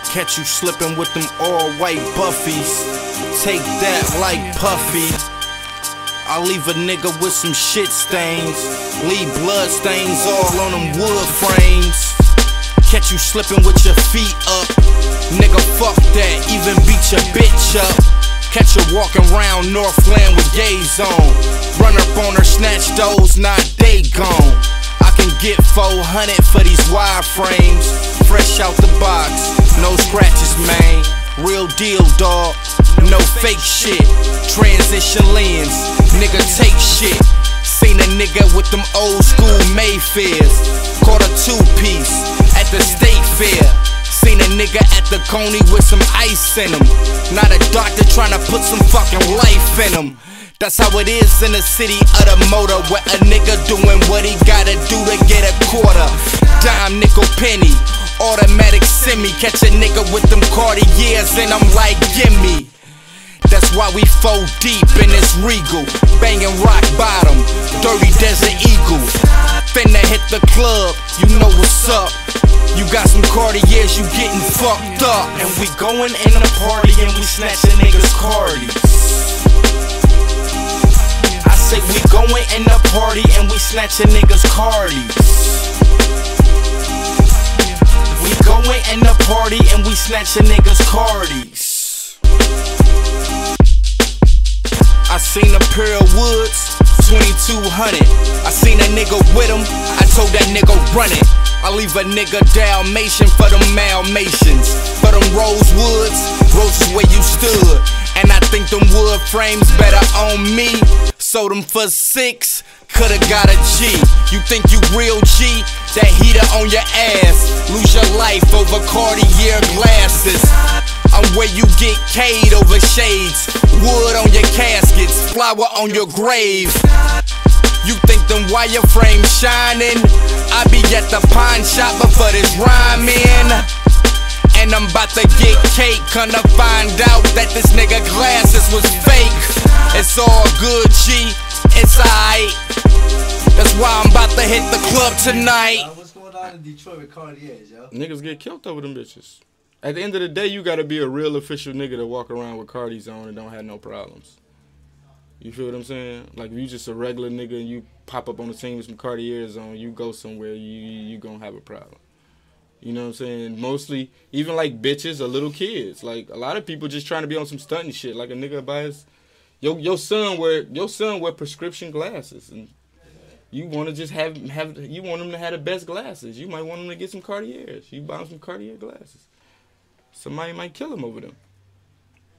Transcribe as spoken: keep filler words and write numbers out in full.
Catch you slipping with them all-white buffies. Take that like Puffy. I leave a nigga with some shit stains. Leave blood stains all on them wood frames. Catch you slipping with your feet up. Nigga, fuck that, even beat your bitch up. Catch her walking round Northland with gays on. Run up on her, snatch those, not they gone. I can get four hundred for these wireframes. Fresh out the box, no scratches, man. Real deal, dog, no fake shit. Transition lens, nigga take shit. Seen a nigga with them old school Mayfairs. Caught a two-piece at the state fair. Seen a nigga at the Coney with some ice in him. Not a doctor trying to put some fucking life in him. That's how it is in the city of the motor, where a nigga doing what he gotta do to get a quarter. Dime, nickel, penny, automatic semi. Catch a nigga with them Cartiers and I'm like, gimme. That's why we four deep in this Regal, banging rock bottom, dirty Desert Eagle. Finna hit the club, you know what's up. You got some Cartiers, you getting fucked up. And we going in the party and we snatching niggas' Cardies. I say we going in the party and we snatching niggas' Cardies. We going in the party and we snatching niggas' Cardies. I seen a pair of woods, twenty-two hundred. I seen a nigga with him, I told that nigga run it. I leave a nigga Dalmatian for them Malmatians. For them Rosewoods, roses where you stood. And I think them wood frames better on me. Sold them for six, coulda got a G. You think you real G? That heater on your ass. Lose your life over Cartier glasses. I'm where you get K'd over shades. Wood on your caskets, flower on your grave. You think them wireframes shining? I be at the pawn shop for this rhyming. And I'm about to get cake, gonna find out that this nigga glasses was fake. It's all good, G, it's alright. That's why I'm about to hit the club tonight. What's going on in Detroit with Cartiers, yo? Niggas get killed over them bitches. At the end of the day, you gotta be a real official nigga to walk around with Cardi's on and don't have no problems. You feel what I'm saying? Like, if you just a regular nigga and you pop up on the scene with some Cartiers on, you go somewhere, you you gonna have a problem. You know what I'm saying? Mostly, even like bitches or little kids. Like, a lot of people just trying to be on some stunting shit. Like a nigga buys, your your son wear your son wear prescription glasses, and you want to just have have you want him to have the best glasses. You might want him to get some Cartiers. You buy him some Cartier glasses. Somebody might kill him over them.